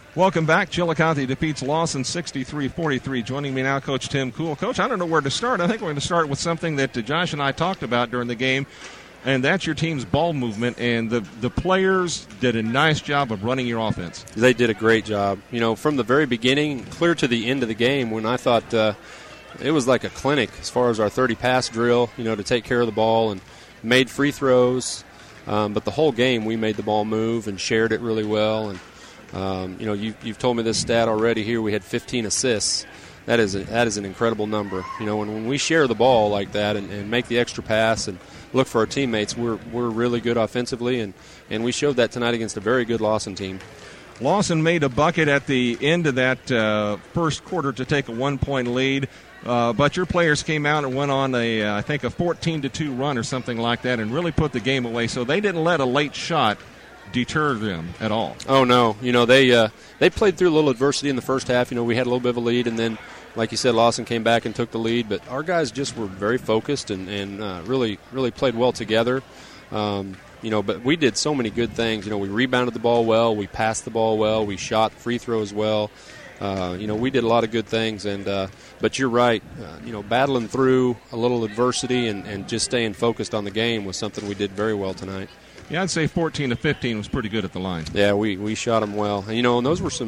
Welcome back. Chillicothe defeats Lawson 63-43. Joining me now, Coach Tim Kuhl. Coach, I don't know where to start. I think we're going to start with something that Josh and I talked about during the game, and that's your team's ball movement. And the players did a nice job of running your offense. They did a great job. You know, from the very beginning, clear to the end of the game, when I thought it was like a clinic as far as our 30-pass drill, you know, to take care of the ball and made free throws. But the whole game, we made the ball move and shared it really well. And you know, you've told me this stat already here. We had 15 assists. That is an incredible number. You know, when we share the ball like that and make the extra pass and look for our teammates, we're really good offensively, and we showed that tonight against a very good Lawson team. Lawson made a bucket at the end of that first quarter to take a 1-point lead, but your players came out and went on I think a 14-2 run or something like that and really put the game away. So they didn't let a late shot deter them at all. Oh, no. You know, they played through a little adversity in the first half. You know, we had a little bit of a lead, and then, like you said, Lawson came back and took the lead. But our guys just were very focused and really played well together. You know, but we did so many good things. You know, we rebounded the ball well. We passed the ball well. We shot free throws well. You know, we did a lot of good things. But you're right. You know, battling through a little adversity and just staying focused on the game was something we did very well tonight. Yeah, I'd say 14-15 was pretty good at the line. Yeah, we shot them well. And, you know, and those were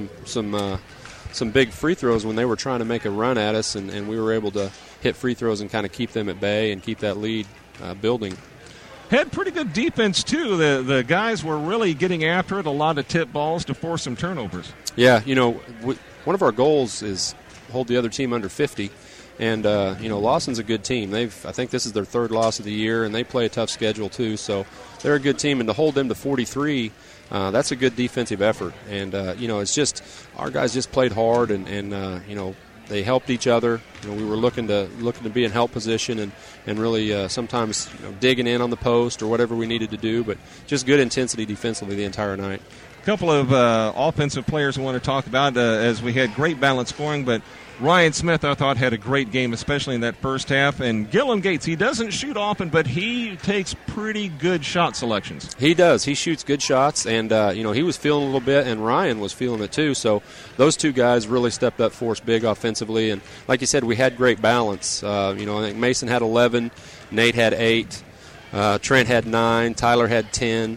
some big free throws when they were trying to make a run at us, and we were able to hit free throws and kind of keep them at bay and keep that lead building. Had pretty good defense, too. The guys were really getting after it, a lot of tip balls to force some turnovers. Yeah, you know, one of our goals is hold the other team under 50. And, you know, Lawson's a good team. I think this is their third loss of the year, and they play a tough schedule, too. So they're a good team. And to hold them to 43, that's a good defensive effort. And, you know, it's just our guys just played hard, and you know, they helped each other. You know, we were looking to be in help position and really sometimes, you know, digging in on the post or whatever we needed to do. But just good intensity defensively the entire night. A couple of offensive players I want to talk about as we had great balance scoring, but Ryan Smith, I thought, had a great game, especially in that first half. And Gillum Gates, he doesn't shoot often, but he takes pretty good shot selections. He does. He shoots good shots, and, you know, he was feeling a little bit, and Ryan was feeling it too. So those two guys really stepped up for us big offensively. And like you said, we had great balance. You know, I think Mason had 11, Nate had 8, Trent had 9, Tyler had 10,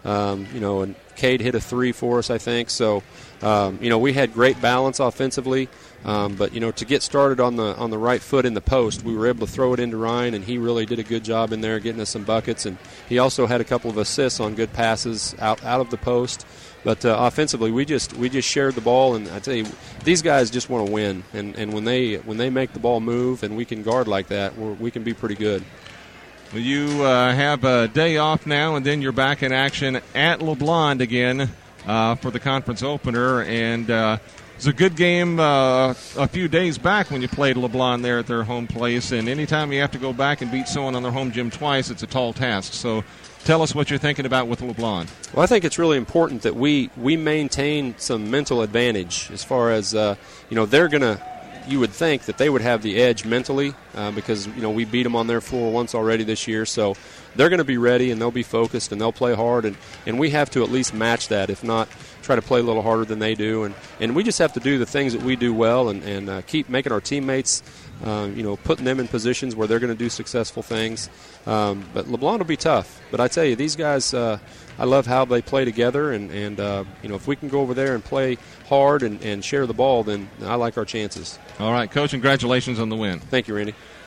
you know, and Cade hit a 3 for us, I think. So, you know, we had great balance offensively. But, you know, to get started on the right foot in the post, we were able to throw it into Ryan, and he really did a good job in there getting us some buckets. And he also had a couple of assists on good passes out of the post. But offensively, we just shared the ball, and I tell you, these guys just want to win. And when they make the ball move and we can guard like that, we can be pretty good. Well, you have a day off now, and then you're back in action at LeBlond again for the conference opener. And it was a good game a few days back when you played LeBlond there at their home place. And anytime you have to go back and beat someone on their home gym twice, it's a tall task. So tell us what you're thinking about with LeBlond. Well, I think it's really important that we maintain some mental advantage as far as, you know, they're going to – you would think that they would have the edge mentally because, you know, we beat them on their floor once already this year. So they're going to be ready, and they'll be focused, and they'll play hard. And we have to at least match that, if not try to play a little harder than they do. And we just have to do the things that we do well and keep making our teammates, you know, putting them in positions where they're going to do successful things. But LeBlond will be tough. But I tell you, these guys, I love how they play together. And you know, if we can go over there and play hard and share the ball, then I like our chances. All right, Coach, congratulations on the win. Thank you, Randy.